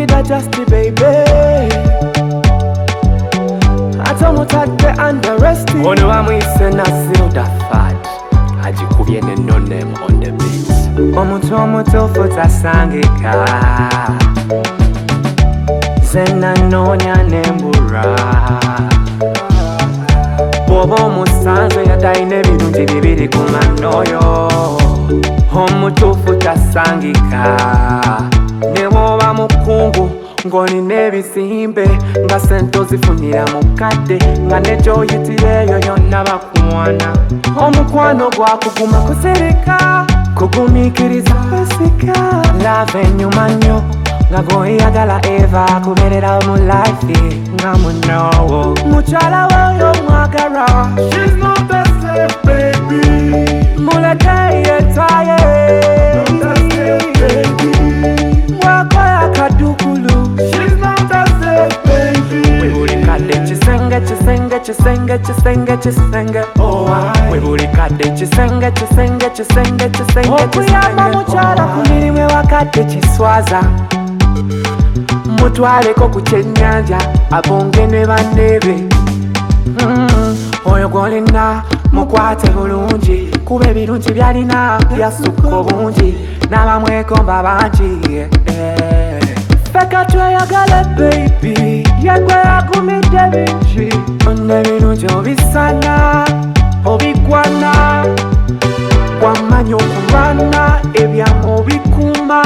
kudigida just baby. Atomutadde underestimate. Ono amwise na silda fat. Ajikubye ne no name on the beat. Omuntu omutuufu tasangika. Zena nonya nembura. Bwoba omusanze yadayina ebirungi bibiri ku manoyo. Omutuufu tasangika. Ne bwoba mukungu ng'olina ebizimbe nga sente ozifunira mukadde nga ne gy'oyitireeyo yonna bakuwana. Omukwano gwakuguma kusirika kugumiikiriza kwesika. Lava ennyuma nnyo nga gw'oyagala eva akubeerera mu life nga munowo. Mukyala woyo mwagala. She's not the same baby. Muleke yetaaye. Not the same baby. Mwakola kadukulu. She's not the same baby. We buli kadde kisenge kisenge kisenge kisenge kisenge. Oh I. We buli kadde kisenge kisenge kisenge kisenge. Okuyamba mukyala ku mirimu ewakadde kiswaza. Mutwaleko ku kyennyanja abonge ne banneebe. Oyo gw'olina mukwate bulungi kuba ebirungi byalina byasukka obungi n'abamwekomba bangi. Feka tweyagale baby yegwe yagumidde bingi. N'ebirungi obisana obigwana wamanya okulwana ebyamu obikuuma.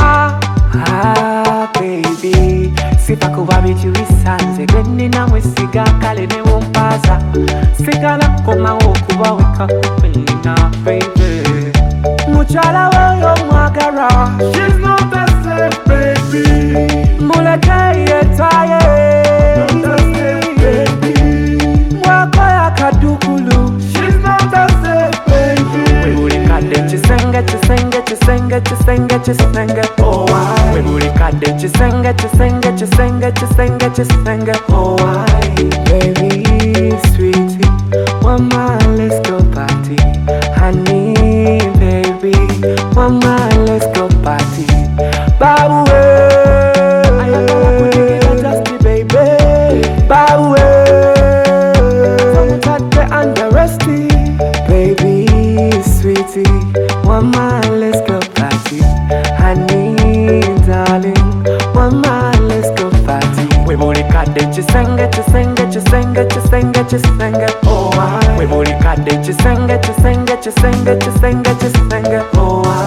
Baby sifa kuba bityo bisanze gwe nnina mwesiga kale ne wompaaza sigala komawo okuba wekakupenda baby. Mukyala woyo mwagala. She's not the same baby. Muleke yetaaye. Not the same baby. Mwakola kadukulu. She's not the same baby. We buli kadde kisenge kisenge kisenge kisenge kisenge. Oh I. We buli kadde kisenge kisenge kisenge kisenge kisenge. Oh I. Baby sweetie, one more let's go party. Honey baby, one more let's go party. Babu ayagala kudigida just baby. Babu somutadde underestimate. Baby sweetie, one more let's go party. Honey darling, one more let's go party. We buli kadde kisenge kisenge kisenge kisenge kisenge. Oh I. We buli kadde kisenge kisenge kisenge kisenge kisenge. Oh I.